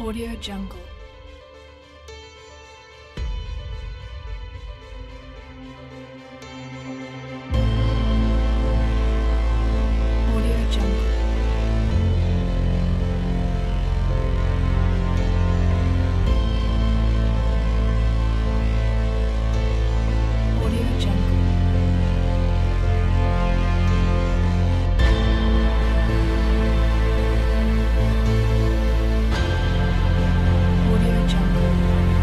Audio Jungle. Audio Jungle. Audio Jungle. Audio Jungle.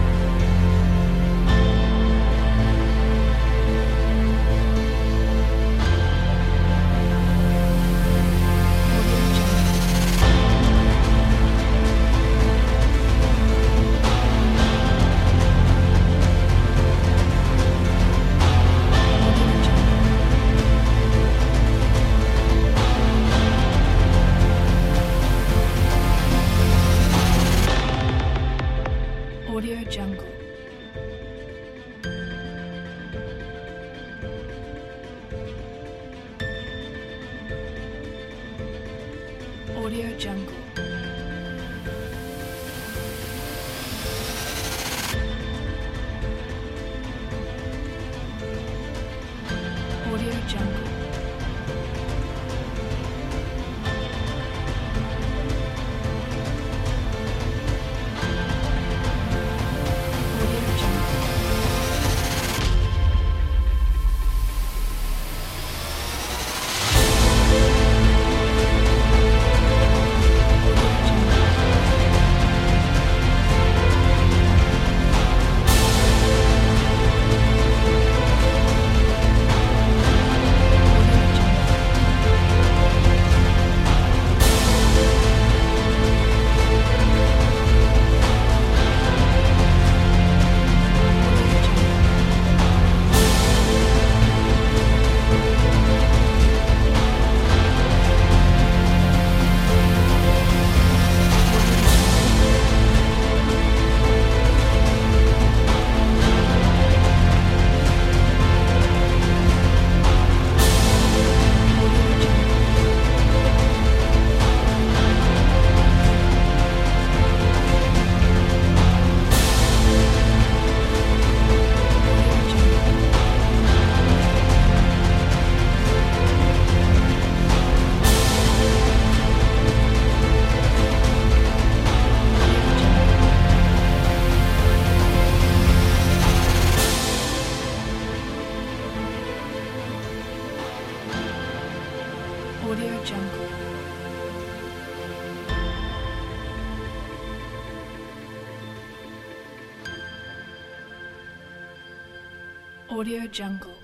Audio Jungle. Audio Jungle. Audio Jungle. Audio Jungle. Audio Jungle. Audio Jungle. Audio Jungle. Audio Jungle. Audio Jungle. Audio Jungle. Audio Jungle. Audio Jungle. Audio Jungle. Audio Jungle.